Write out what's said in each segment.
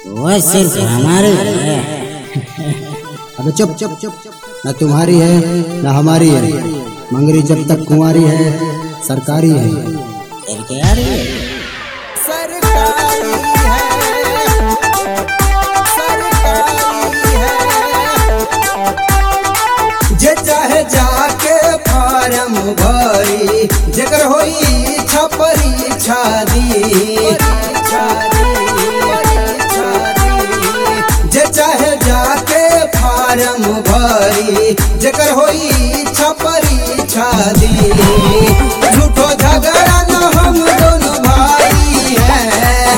वो सिर्फ हमारी है। अबे चुप चुप चुप, न तुम्हारी है न हमारी है। मंगरी जब तक कुंवारी है सरकारी है। फिर क्या रही है? सरकारी है, सरकारी है। जे चाहे जाके फार्म भरी, जेकर होई छपरी छादी। जे चाहे जाके फार्म भरी, जेकर होई छपरी छादी। झूठो झगड़ा न हम दोनों भाई हैं।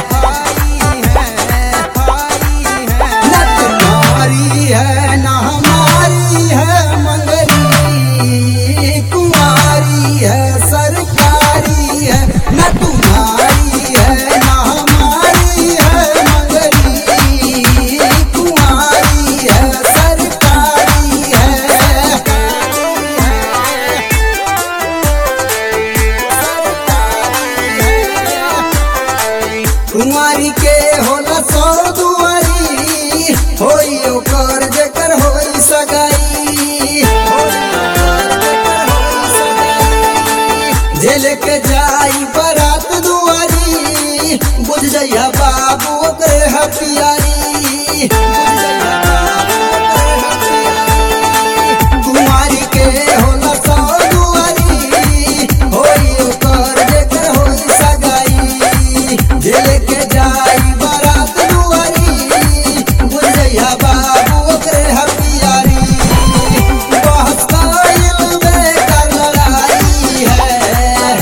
न तुम्हारी है न हमारी है, मंगरी कुंवारी है सरकारी है। न तुम्हारी है न हमारी है, मंगरी कुंवारी है सरकारी है। कुंवारी के होला सौ दुआरी, होई ओकर जेकर होई सगाई। जेल के जाई बारात दुआरी, बुझ जइया बाबू ओकर हथियारी। कुंवारी के होला सौ दुआरी, होई ओकर जेकर होई सगाई। जेल के जाई बारात दुआरी, बुझ जइया बाबू ओकर हथियारी। बहस कइल बेकार लड़ाई है।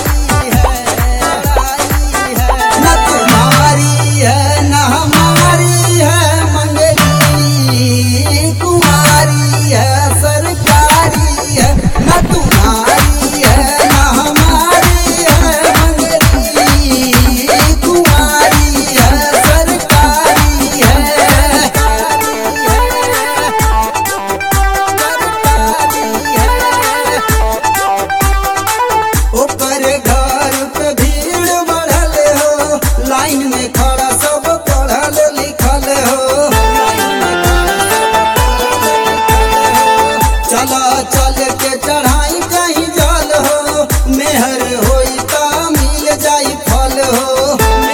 न तुम्हारी है न हमारी है, मंगरी कुंवारी है सरकारी है। न तुम्हारी है न हमारी है, मंगरी कुंवारी है सरकारी है। ओकर घर पे भीड़ बढ़ल हो, लाइन में खड़ा सब पढ़ल लिखल हो। चला चल के चढ़ाई कहीं जल हो, मेहर होई ता मिल जाई फल हो।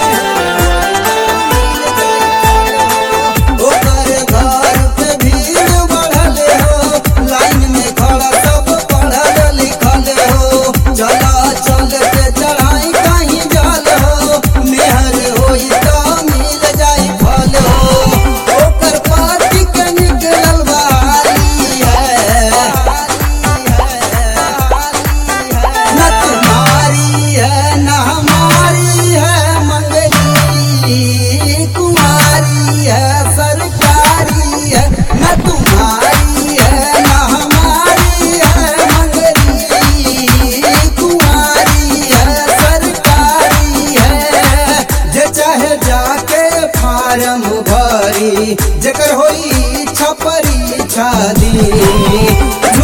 ओकर घर पे भीड़ बढ़ल हो, लाइन में खड़ा सब पढ़ल लिखल हो। चला चल के चढ़ाई कहीं जल हो, मेहर होई ता मिल जाई फल हो। ओकर पार्टी के निकलल बारी है। न तुम्हारी है न हमारी है, मंगरी कुंवारी है सरकारी है। न तुम्हारी है न हमारी है, मंगरी कुंवारी है सरकारी है। जे चाहे जाके फार्म भरी, जेकर होई छपरी छादी।